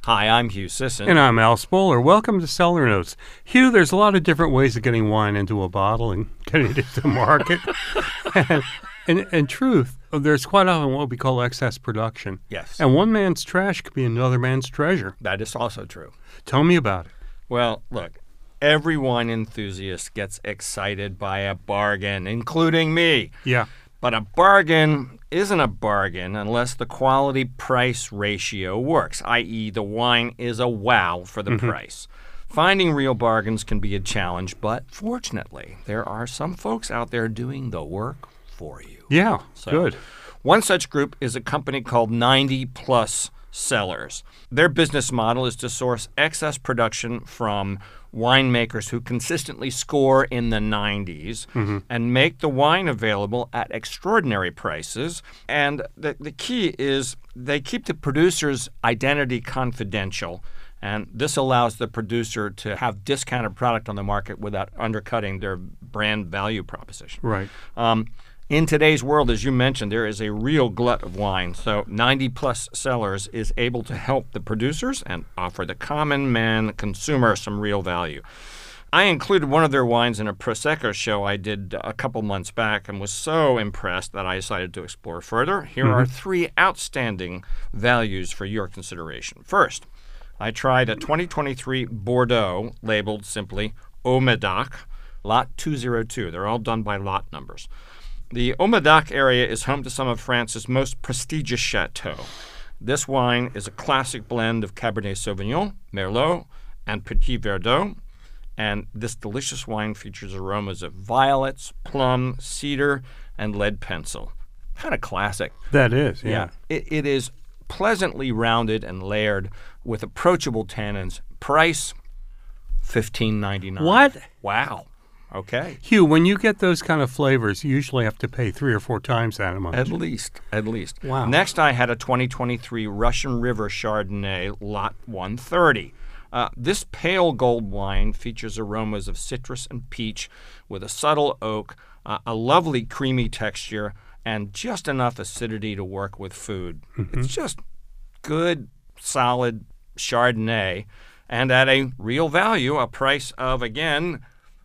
Hi, I'm Hugh Sisson. And I'm Al Spoler. Welcome to Cellar Notes. Hugh, there's a lot of different ways of getting wine into a bottle and getting it to the market. and in truth, there's quite often what we call excess production. Yes. And one man's trash could be another man's treasure. That is also true. Tell me about it. Well, look, every wine enthusiast gets excited by a bargain, including me. Yeah. But a bargain isn't a bargain unless the quality-price ratio works, i.e. the wine is a wow for the price. Finding real bargains can be a challenge, but fortunately, there are some folks out there doing the work for you. Yeah, So, good. One such group is a company called 90 Plus Cellars. Their business model is to source excess production from winemakers who consistently score in the 90s and make the wine available at extraordinary prices. And the key is they keep the producer's identity confidential, and this allows the producer to have discounted product on the market without undercutting their brand value proposition. Right. In today's world, as you mentioned, there is a real glut of wine. So 90 Plus Cellars is able to help the producers and offer the common man consumer some real value. I included one of their wines in a Prosecco show I did a couple months back and was so impressed that I decided to explore further. Here are three outstanding values for your consideration. First, I tried a 2023 Bordeaux labeled simply Haut-Médoc, Lot 202. They're all done by lot numbers. The Haut-Médoc area is home to some of France's most prestigious chateaux. This wine is a classic blend of Cabernet Sauvignon, Merlot, and Petit Verdot. And this delicious wine features aromas of violets, plum, cedar, and lead pencil. Kind of classic. That is, yeah. It is pleasantly rounded and layered with approachable tannins. Price, $15.99. What? Wow. Okay. Hugh, when you get those kind of flavors, you usually have to pay 3 or 4 times that amount. At least. Wow. Next, I had a 2023 Russian River Chardonnay, Lot 130. This pale gold wine features aromas of citrus and peach with a subtle oak, a lovely creamy texture, and just enough acidity to work with food. It's just good, solid Chardonnay, and at a real value, a price of, again,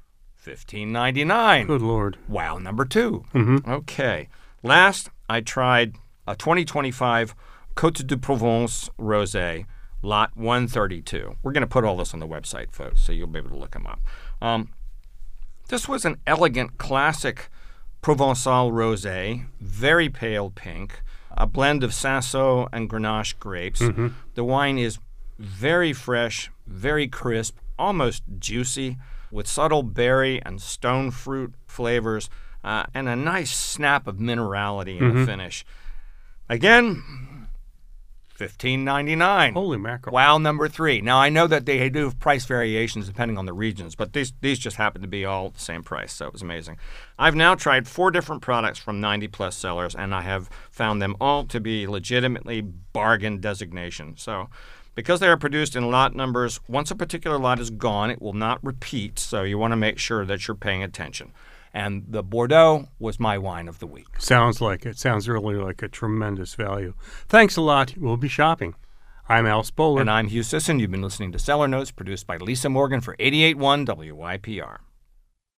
$15.99. Good Lord. Wow, number 2. Okay. Last, I tried a 2025 Côte de Provence Rosé, Lot 132. We're going to put all this on the website, folks, so you'll be able to look them up. This was an elegant, classic Provençal rosé, very pale pink, a blend of Cinsault and Grenache grapes. The wine is very fresh, very crisp, almost juicy, with subtle berry and stone fruit flavors, and a nice snap of minerality in the finish. Again, $15.99. Holy mackerel. Wow, number 3. Now, I know that they do have price variations depending on the regions, but these just happen to be all the same price, so it was amazing. I've now tried 4 different products from 90 Plus Cellars, and I have found them all to be legitimately bargain designation. So because they are produced in lot numbers, once a particular lot is gone, it will not repeat, so you want to make sure that you're paying attention. And the Bordeaux was my wine of the week. Sounds like it. Sounds really like a tremendous value. Thanks a lot. We'll be shopping. I'm Al Spoler. And I'm Hugh Sisson. You've been listening to Cellar Notes, produced by Lisa Morgan for 88.1 WYPR.